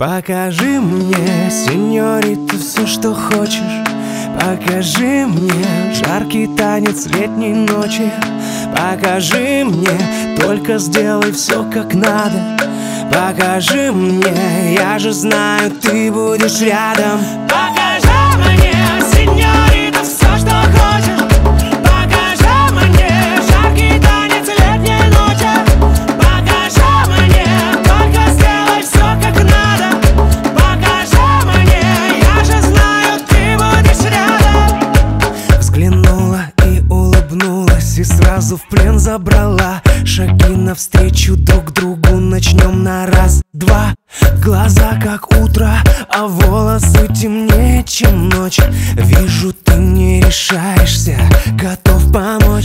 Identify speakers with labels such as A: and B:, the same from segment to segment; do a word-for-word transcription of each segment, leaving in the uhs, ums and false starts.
A: Покажи мне, сеньорита, все, что хочешь. Покажи мне жаркий танец летней ночи. Покажи мне, только сделай все как надо. Покажи мне, я же знаю, ты будешь рядом. Покажи мне, сеньорита, все, что хочешь. Покажи мне жаркий танец летней ночи. Покажи мне, только сделай все как надо. Покажи мне, я же знаю, ты будешь рядом. Взглянула и улыбнулась, и сразу в плен забрала. Шаги навстречу друг другу, начнем на раз-два. Глаза как утро, а волосы темнее, чем ночь. Вижу, ты не решаешься, готов помочь.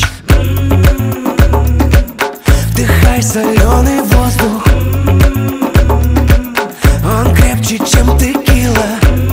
A: Вдыхай соленый воздух, он крепче, чем текила.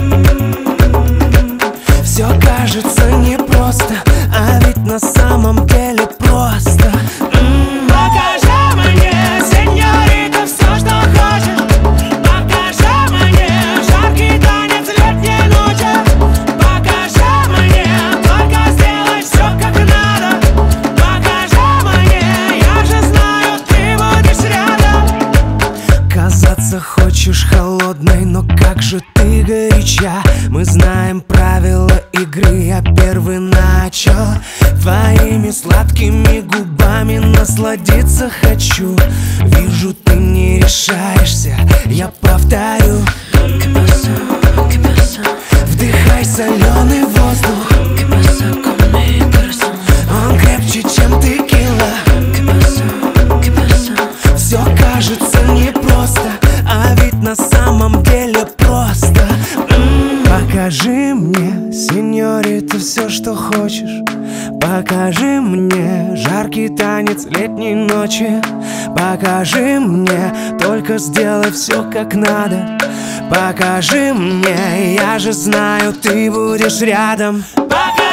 A: Все кажется непросто, а ведь на самом деле просто. Покажи мне, сеньорита, все, что хочешь. Покажи мне жаркий танец летней ночи. Покажи мне, только сделай все как надо. Покажи мне, я же знаю, ты будешь рядом. Казаться хочешь холодной, но как же ты горяча. Мы знаем правила игры, я первый начал. Твоими сладкими губами насладиться хочу. Вижу, ты не решаешься, я повторю. Вдыхай соленый воздух, он крепче, чем текила. Все кажется непросто, а ведь на самом деле просто. Покажи мне, сеньорита, все, что хочешь. Покажи мне жаркий танец летней ночи. Покажи мне, только сделай все как надо. Покажи мне, я же знаю, ты будешь рядом. Покажи